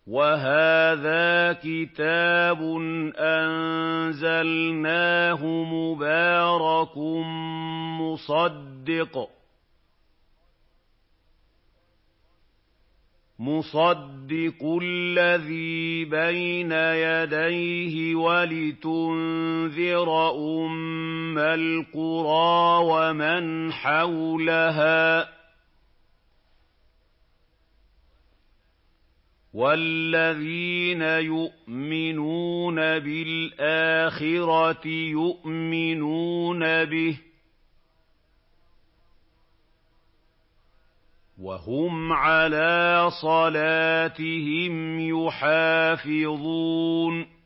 وَهَٰذَا كِتَابٌ أَنزَلْنَاهُ مُبَارَكٌ مُصَدِّقُ الَّذِي بَيْنَ يَدَيْهِ وَلِتُنذِرَ أُمَّ الْقُرَىٰ وَمَنْ حَوْلَهَا ۚ وَالَّذِينَ يُؤْمِنُونَ بِالْآخِرَةِ يُؤْمِنُونَ بِهِ ۖ وَهُمْ عَلَىٰ صَلَاتِهِمْ يُحَافِظُونَ